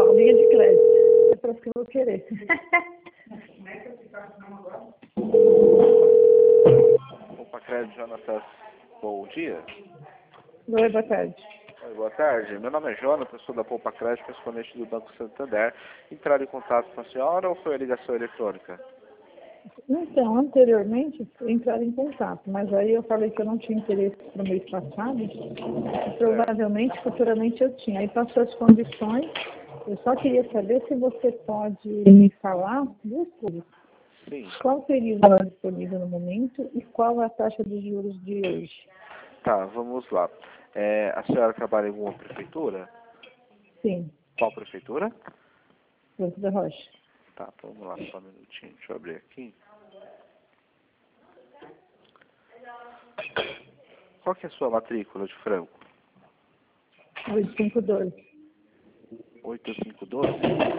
linha de crédito. É para que eu vou querer. Opa, Crédito Jonatas, bom dia. Oi, boa tarde. Oi, boa tarde. Meu nome é Jonatas, sou da Poupa Crédito, correspondente do Banco Santander. Entraram em contato com a senhora ou foi a ligação eletrônica? Então, anteriormente, entraram em contato, mas aí eu falei que eu não tinha interesse no mês passado, e provavelmente, futuramente eu tinha. Aí passou as condições, eu só queria saber se você pode me falar duas coisas. Sim. Qual seria o valor disponível no momento e qual a taxa de juros de hoje? Tá, vamos lá. A senhora trabalha em alguma prefeitura? Sim, Qual prefeitura? Franco da Rocha. Tá, então vamos lá, só um minutinho, deixa eu abrir aqui. Qual que é a sua matrícula de franco? 8512. 8512?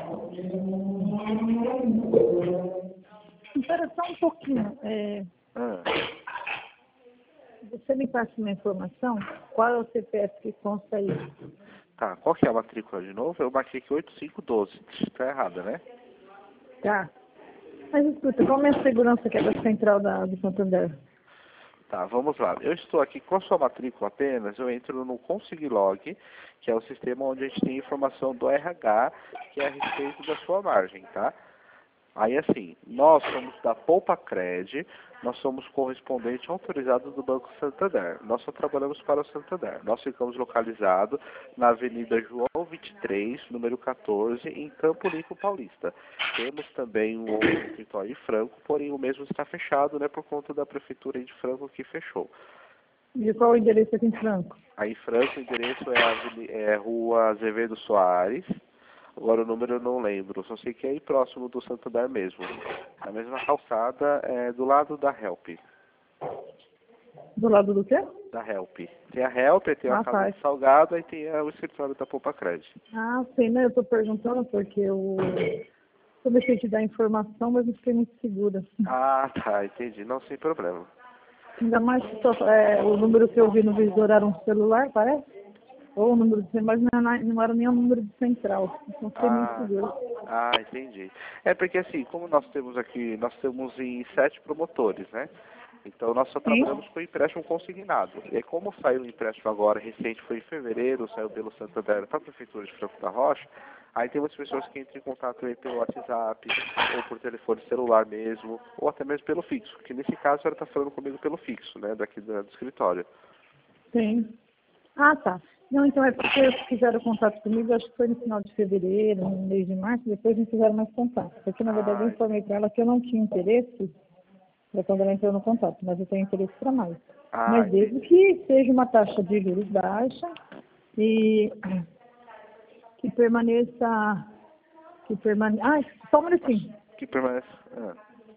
Espera só um pouquinho. Ah, Você me passa uma informação? Qual é o CPF que consta aí? tá, qual que é a matrícula de novo? Eu marquei aqui 8512, tá errada, né? Tá. Mas escuta, qual é a segurança que é da central do Santander? Tá, vamos lá. Eu estou aqui com a sua matrícula apenas, eu entro no Consiglog, que é o sistema onde a gente tem informação do RH, que é a respeito da sua margem, tá? Aí assim, nós somos da Poupa Cred, nós somos correspondente autorizado do Banco Santander. Nós só trabalhamos para o Santander. Nós ficamos localizados na Avenida João 23, número 14, em Campo Limpo Paulista. Temos também um outro escritório em Franco, porém o mesmo está fechado, né, por conta da prefeitura de Franco que fechou. E qual o endereço aqui em Franco? Aí em Franco o endereço é Rua Azevedo Soares. Agora o número eu não lembro, só sei que é aí próximo do Santander mesmo. A mesma calçada é do lado da Help. Do lado do quê? Da Help. Tem a Help, tem a Ah, Casa tá. de Salgado e tem o escritório da Poupa Cred. Ah, sim, né? Eu estou perguntando porque eu deixei de dar informação, mas não fiquei muito segura. Ah, tá, entendi. Não, sem problema. Ainda mais que o número que eu vi no visor era um celular, parece? Ou o número de mas não era nem o número de central. Então fiquei muito Ah, segura. entendi. É porque assim, como nós temos aqui, nós temos em 7 promotores, né? Então nós só Sim? trabalhamos com empréstimo consignado. E aí, como saiu o empréstimo agora, recente, foi em fevereiro, saiu pelo Santander para a Prefeitura de Franco da Rocha, aí tem muitas pessoas que entram em contato aí pelo WhatsApp, ou por telefone celular mesmo, ou até mesmo pelo fixo, que nesse caso ela está falando comigo pelo fixo, né, daqui do escritório. Sim. Ah, tá. Não, então é porque fizeram contato comigo, acho que foi no final de fevereiro, no mês de março, depois não fizeram mais contato. Porque, na verdade, eu Ah, informei para ela que eu não tinha interesse para quando ela entrou no contato, mas eu tenho interesse para mais. Mas desde entendi. que seja uma taxa de juros baixa e que permaneça. Ah, só um minutinho. Que permanece. Ah.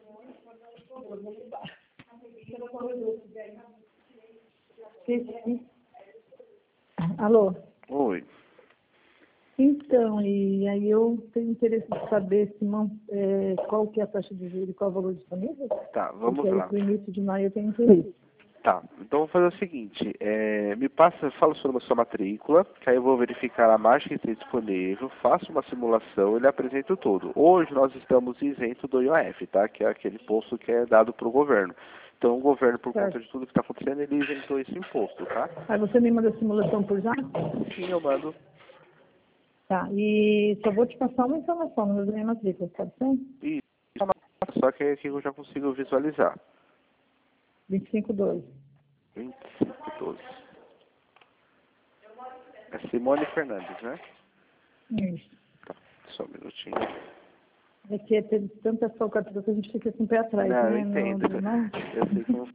Alô? Oi. Então, e aí eu tenho interesse em saber qual que é a taxa de juros e qual é o valor disponível, Tá, vamos porque aí lá. para o início de maio eu tenho interesse. Tá, então vamos fazer o seguinte, fala sobre a sua matrícula, que aí eu vou verificar a margem que tem disponível, faço uma simulação e lhe apresento tudo. Hoje nós estamos isento do IOF, tá? Que é aquele imposto que é dado para o governo. Então o governo, por conta Certo. de tudo que está acontecendo, ele isentou esse imposto, tá? Aí você me manda a simulação por já? Sim, eu mando. Tá, e só vou te passar uma informação no meu minha matrícula, pode ser? E só que aqui eu já consigo visualizar. 2512. 2512. É Simone Fernandes, né? Isso. Tá, só um minutinho. É que teve tanta falcatrua que a gente fica com o pé atrás, Não, eu né? entendo. Não? Eu sei como.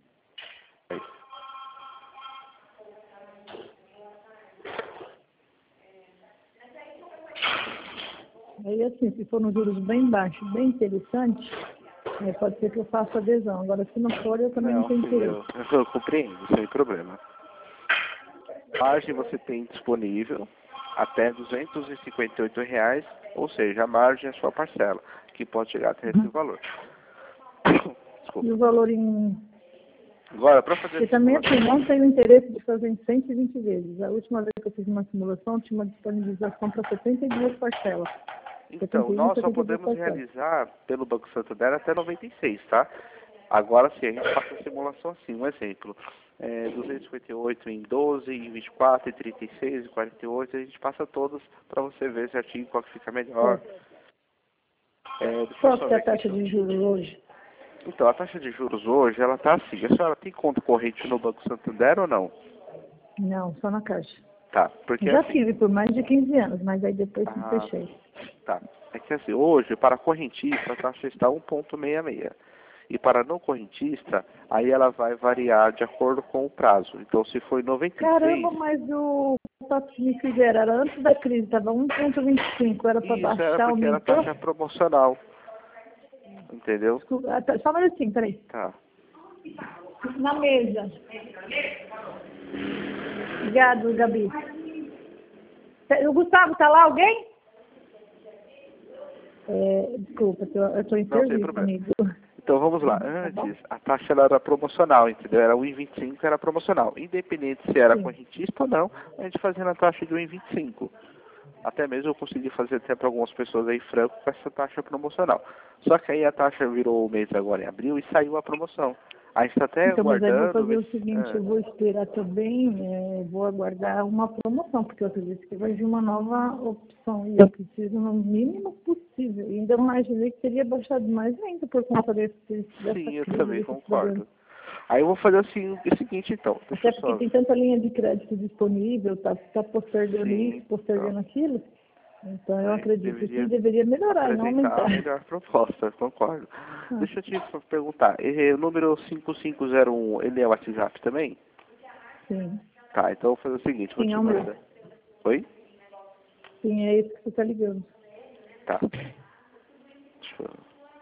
Aí, assim, se for nos juros bem baixos, bem interessante, pode ser que eu faça adesão. Agora, se não for, eu também não Não, tenho sim, interesse. eu compreendo, sem problema. Margem você tem disponível até R$ 258, ou seja, a margem é a sua parcela, que pode chegar até esse Uhum. valor. E Desculpa. o valor em Agora, para fazer E também, assim, não tenho interesse de fazer em 120 vezes. A última vez que eu fiz uma simulação, tinha uma disponibilização para 72 parcelas. Então, 71, nós só 72 podemos parcelas. realizar pelo Banco Santander até 96, tá? Agora sim, a gente faz a simulação assim, um exemplo. 258 em 12, em 24, em 36, em 48, a gente passa todos para você ver certinho qual que fica melhor. Deixa eu Qual só que é ver a taxa aqui. de juros hoje? Então, a taxa de juros hoje, ela tá assim. A senhora tem conta corrente no Banco Santander ou não? Não, só na Caixa. Tá, porque Já assim... tive por mais de 15 anos, mas aí depois me Ah, fechei. tá. É que assim, hoje, para correntista, a taxa está 1,66. E para não correntista, aí ela vai variar de acordo com o prazo. Então, se for 96... Caramba, mas o papo que me fizeram era antes da crise, estava 1,25, era para Isso, era baixar, porque era aumentou. taxa promocional. Entendeu? Desculpa, só um minutinho, peraí. Tá. Na mesa. Obrigado, Gabi. O Gustavo, tá lá alguém? Desculpa, eu estou em Não tem serviço, problema. amigo. Então vamos lá. Tá bom? Antes, a taxa ela era promocional, entendeu? Era 1,25, era promocional. Independente se era Sim. correntista ou não, a gente fazia na taxa de 1,25. Até mesmo eu consegui fazer até para algumas pessoas aí franco com essa taxa promocional. Só que aí a taxa virou o mês agora em abril e saiu a promoção. A gente está até Então, mas aí eu vou aguardando. fazer o seguinte, eu vou esperar também, vou aguardar uma promoção, porque eu acredito que vai vir uma nova opção e eu preciso no mínimo possível. E ainda imaginei que teria baixado mais ainda por conta dessa Sim, eu crise, também desse problema. concordo. Aí eu vou fazer assim, o seguinte então. Deixa Até eu porque só. tem tanta linha de crédito disponível, tá postergando Sim, isso, postergando aquilo. Então eu a gente acredito que deveria deveria melhorar e não apresentar a aumentar. melhor proposta, concordo. Ah, Deixa eu te perguntar, o número 5501, ele é o WhatsApp também? sim, Tá, então eu vou fazer o seguinte, vou sim, te é o meu. mandar. Oi? Sim, é isso que você está ligando. Tá. Deixa eu...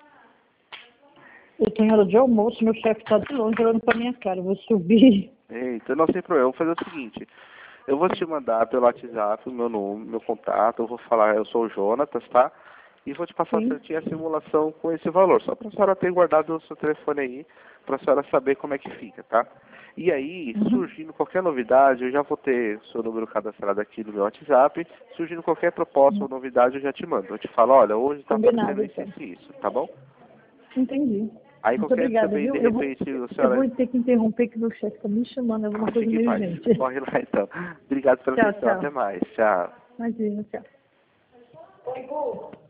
Eu tenho hora de almoço, meu chefe está de longe olhando para minha cara. Eu vou subir. Eita, não tem problema, eu vou fazer o seguinte. Eu vou te mandar pelo WhatsApp o meu nome, meu contato, eu vou falar, eu sou o Jonatas, tá? E vou te passar Sim. certinho a simulação com esse valor, só para a senhora ter guardado o seu telefone aí, para a senhora saber como é que fica, tá? E aí, surgindo qualquer novidade, eu já vou ter seu número cadastrado aqui no meu WhatsApp, surgindo qualquer proposta ou novidade, eu já te mando. Eu te falo, olha, hoje está Combinado, aparecendo então. isso e isso, tá bom? Entendi. Aí Muito qualquer obrigada, também, viu? de repente, a Eu senhora... vou ter que interromper que meu chefe está me chamando, é alguma coisa Fique em meio paz. urgente. Corre lá então. Obrigado pela Tchau, atenção, tchau. até mais. Tchau. Imagina, tchau.